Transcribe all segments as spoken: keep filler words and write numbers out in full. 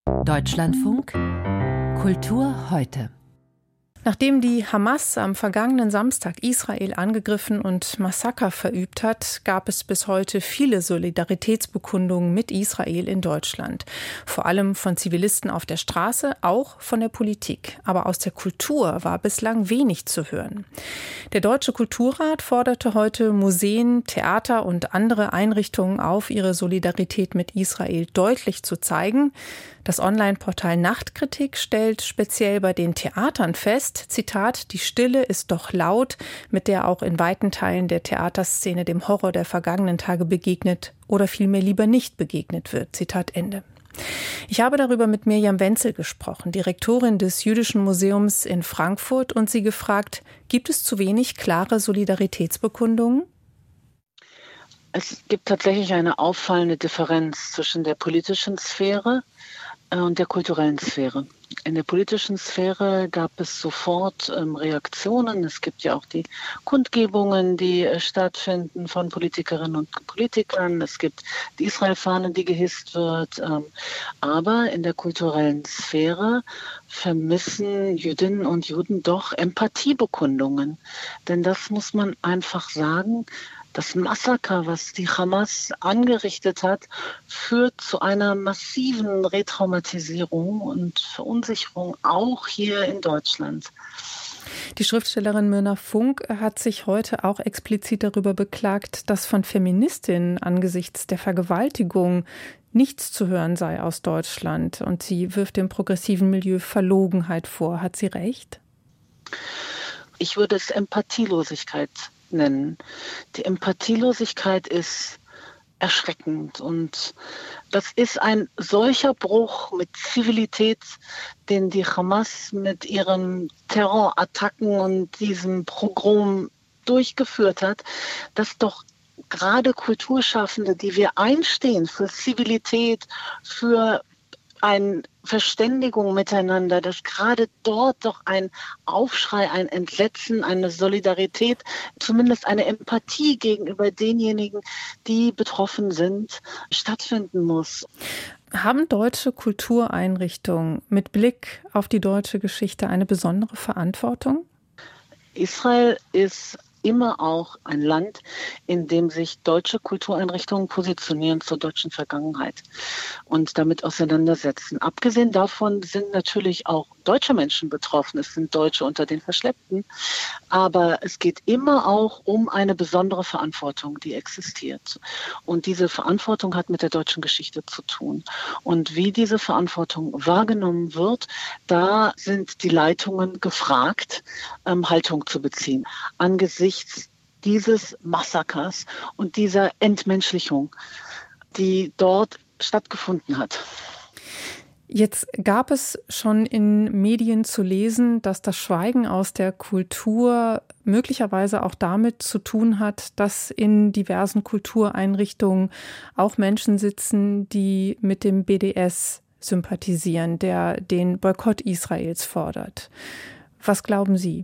Deutschlandfunk Kultur heute. Nachdem die Hamas am vergangenen Samstag Israel angegriffen und Massaker verübt hat, gab es bis heute viele Solidaritätsbekundungen mit Israel in Deutschland. Vor allem von Zivilisten auf der Straße, auch von der Politik. Aber aus der Kultur war bislang wenig zu hören. Der Deutsche Kulturrat forderte heute Museen, Theater und andere Einrichtungen auf, ihre Solidarität mit Israel deutlich zu zeigen. Das Online-Portal Nachtkritik stellt speziell bei den Theatern fest, Zitat, die Stille ist doch laut, mit der auch in weiten Teilen der Theaterszene dem Horror der vergangenen Tage begegnet oder vielmehr lieber nicht begegnet wird. Zitat Ende. Ich habe darüber mit Mirjam Wenzel gesprochen, Direktorin des Jüdischen Museums in Frankfurt, und sie gefragt, gibt es zu wenig klare Solidaritätsbekundungen? Es gibt tatsächlich eine auffallende Differenz zwischen der politischen Sphäre und der kulturellen Sphäre. In der politischen Sphäre gab es sofort ähm, Reaktionen. Es gibt ja auch die Kundgebungen, die äh, stattfinden von Politikerinnen und Politikern. Es gibt die Israel-Fahne, die gehisst wird. Ähm, aber in der kulturellen Sphäre vermissen Jüdinnen und Juden doch Empathiebekundungen. Denn das muss man einfach sagen. Das Massaker, was die Hamas angerichtet hat, führt zu einer massiven Retraumatisierung und Verunsicherung, auch hier in Deutschland. Die Schriftstellerin Myrna Funk hat sich heute auch explizit darüber beklagt, dass von Feministinnen angesichts der Vergewaltigung nichts zu hören sei aus Deutschland. Und sie wirft dem progressiven Milieu Verlogenheit vor. Hat sie recht? Ich würde es Empathielosigkeit nennen. Die Empathielosigkeit ist erschreckend und das ist ein solcher Bruch mit Zivilität, den die Hamas mit ihren Terrorattacken und diesem Pogrom durchgeführt hat, dass doch gerade Kulturschaffende, die wir einstehen für Zivilität, für eine Verständigung miteinander, dass gerade dort doch ein Aufschrei, ein Entsetzen, eine Solidarität, zumindest eine Empathie gegenüber denjenigen, die betroffen sind, stattfinden muss. Haben deutsche Kultureinrichtungen mit Blick auf die deutsche Geschichte eine besondere Verantwortung? Israel ist immer auch ein Land, in dem sich deutsche Kultureinrichtungen positionieren zur deutschen Vergangenheit und damit auseinandersetzen. Abgesehen davon sind natürlich auch deutsche Menschen betroffen. Es sind Deutsche unter den Verschleppten. Aber es geht immer auch um eine besondere Verantwortung, die existiert. Und diese Verantwortung hat mit der deutschen Geschichte zu tun. Und wie diese Verantwortung wahrgenommen wird, da sind die Leitungen gefragt, ähm, Haltung zu beziehen. Angesichts dieses Massakers und dieser Entmenschlichung, die dort stattgefunden hat. Jetzt gab es schon in Medien zu lesen, dass das Schweigen aus der Kultur möglicherweise auch damit zu tun hat, dass in diversen Kultureinrichtungen auch Menschen sitzen, die mit dem B D S sympathisieren, der den Boykott Israels fordert. Was glauben Sie?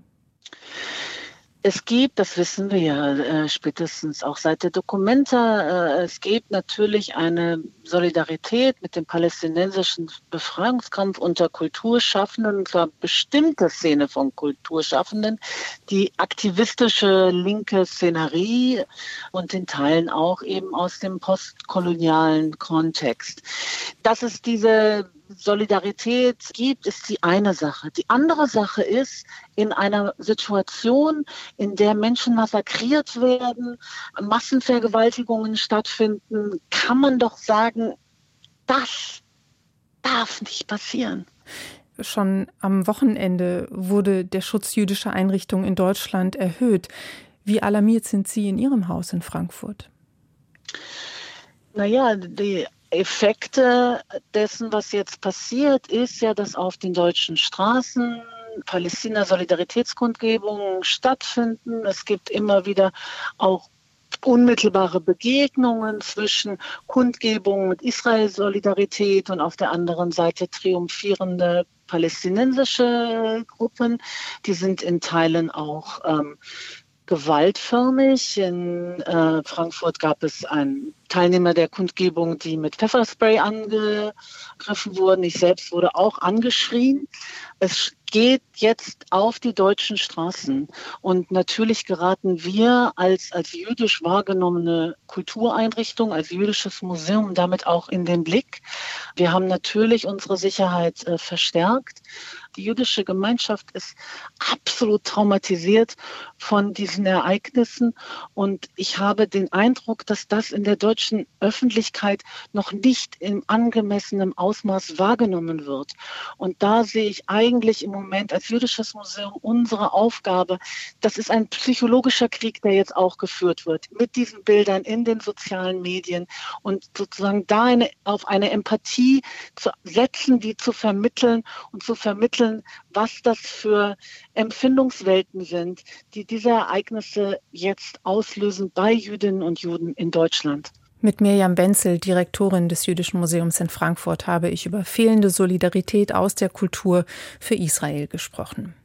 Es gibt, das wissen wir ja äh, spätestens auch seit der Documenta, äh, es gibt natürlich eine Solidarität mit dem palästinensischen Befreiungskampf unter Kulturschaffenden, und zwar bestimmte Szene von Kulturschaffenden, die aktivistische linke Szenerie und in Teilen auch eben aus dem postkolonialen Kontext. Dass es diese Solidarität gibt, ist die eine Sache. Die andere Sache ist, in einer Situation, in der Menschen massakriert werden, Massenvergewaltigungen stattfinden, kann man doch sagen, das darf nicht passieren. Schon am Wochenende wurde der Schutz jüdischer Einrichtungen in Deutschland erhöht. Wie alarmiert sind Sie in Ihrem Haus in Frankfurt? Naja, die Effekte dessen, was jetzt passiert, ist ja, dass auf den deutschen Straßen Palästina-Solidaritätskundgebungen stattfinden. Es gibt immer wieder auch unmittelbare Begegnungen zwischen Kundgebungen mit Israel-Solidarität und auf der anderen Seite triumphierende palästinensische Gruppen. Die sind in Teilen auch ähm, gewaltförmig. In äh, Frankfurt gab es ein Teilnehmer der Kundgebung, die mit Pfefferspray angegriffen wurden. Ich selbst wurde auch angeschrien. Es geht jetzt auf die deutschen Straßen. Und natürlich geraten wir als, als jüdisch wahrgenommene Kultureinrichtung, als jüdisches Museum damit auch in den Blick. Wir haben natürlich unsere Sicherheit äh, verstärkt. Die jüdische Gemeinschaft ist absolut traumatisiert von diesen Ereignissen. Und ich habe den Eindruck, dass das in der deutschen Öffentlichkeit noch nicht in angemessenem Ausmaß wahrgenommen wird. Und da sehe ich eigentlich im Moment als jüdisches Museum unsere Aufgabe. Das ist ein psychologischer Krieg, der jetzt auch geführt wird mit diesen Bildern in den sozialen Medien und sozusagen da eine, auf eine Empathie zu setzen, die zu vermitteln und zu vermitteln, was das für Empfindungswelten sind, die diese Ereignisse jetzt auslösen bei Jüdinnen und Juden in Deutschland. Mit Mirjam Wenzel, Direktorin des Jüdischen Museums in Frankfurt, habe ich über fehlende Solidarität aus der Kultur für Israel gesprochen.